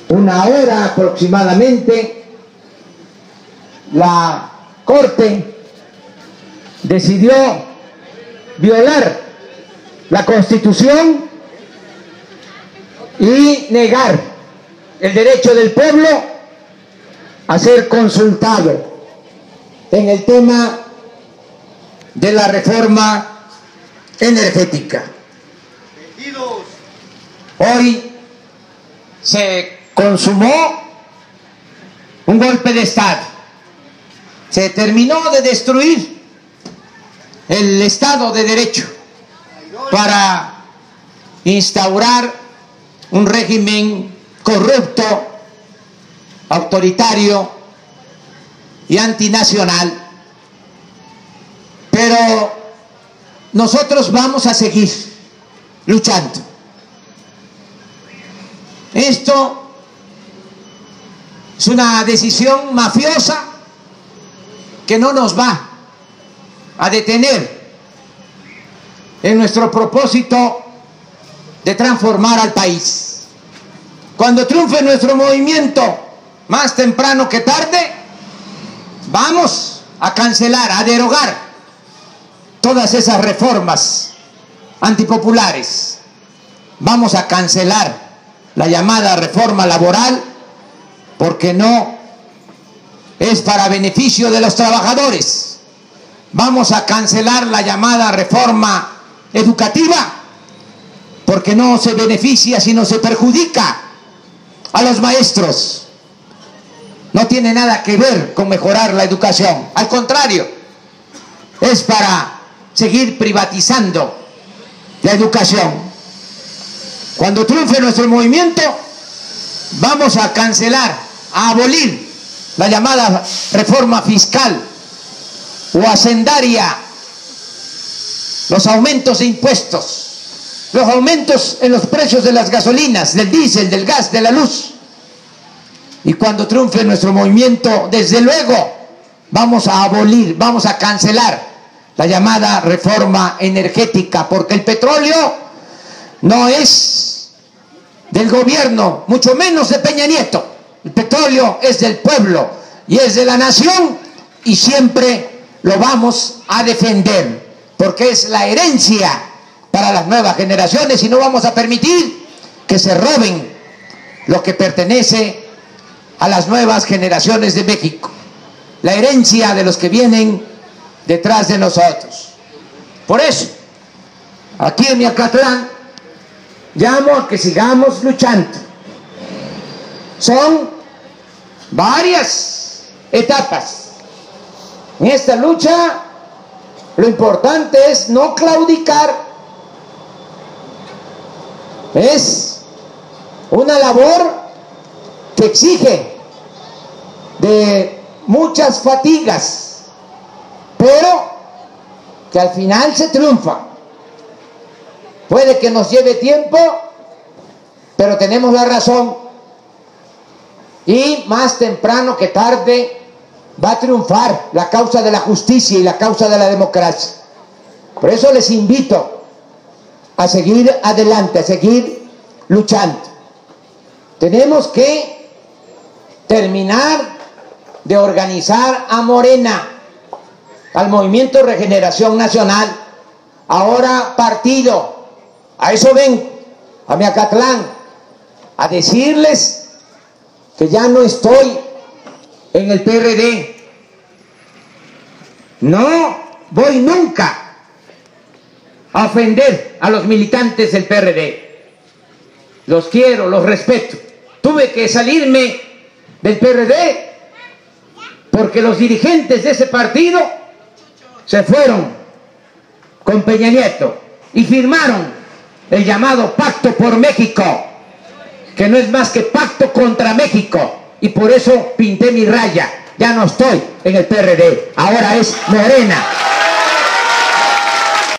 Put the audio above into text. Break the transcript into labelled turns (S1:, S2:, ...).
S1: una hora aproximadamente, la Corte decidió violar la Constitución y negar el derecho del pueblo a ser consultado en el tema de la reforma energética. Hoy se consumó un golpe de Estado. Se terminó de destruir el Estado de Derecho para instaurar un régimen corrupto, autoritario y antinacional. Pero nosotros vamos a seguir luchando. Esto es una decisión mafiosa que no nos va a detener en nuestro propósito de transformar al país. Cuando triunfe nuestro movimiento, más temprano que tarde, vamos a cancelar, a derogar todas esas reformas antipopulares. Vamos a cancelar la llamada reforma laboral, porque no es para beneficio de los trabajadores. Vamos a cancelar la llamada reforma educativa, porque no se beneficia sino se perjudica a los maestros. No tiene nada que ver con mejorar la educación, al contrario, es para seguir privatizando la educación. Cuando triunfe nuestro movimiento, vamos a cancelar, a abolir la llamada reforma fiscal o hacendaria, los aumentos de impuestos, los aumentos en los precios de las gasolinas, del diésel, del gas, de la luz. Y cuando triunfe nuestro movimiento, desde luego, vamos a abolir, vamos a cancelar la llamada reforma energética, porque el petróleo no es del gobierno, mucho menos de Peña Nieto. El petróleo es del pueblo y es de la nación, y siempre lo vamos a defender, porque es la herencia para las nuevas generaciones, y no vamos a permitir que se roben lo que pertenece a las nuevas generaciones de México, la herencia de los que vienen detrás de nosotros. Por eso, aquí en Miacatlán, llamo a que sigamos luchando. Son varias etapas. En esta lucha, lo importante es no claudicar. Es una labor que exige de muchas fatigas, pero que al final se triunfa. Puede que nos lleve tiempo, pero tenemos la razón, y más temprano que tarde va a triunfar la causa de la justicia y la causa de la democracia. Por eso les invito a seguir adelante, a seguir luchando. Tenemos que terminar de organizar a Morena, al Movimiento Regeneración Nacional, ahora partido. A eso ven, a Miacatlán, a decirles que ya no estoy en el PRD. No voy nunca a ofender a los militantes del PRD. Los quiero, los respeto. Tuve que salirme del PRD porque los dirigentes de ese partido se fueron con Peña Nieto y firmaron el llamado Pacto por México, que no es más que pacto contra México, y por eso pinté mi raya. Ya no estoy en el PRD, ahora es Morena.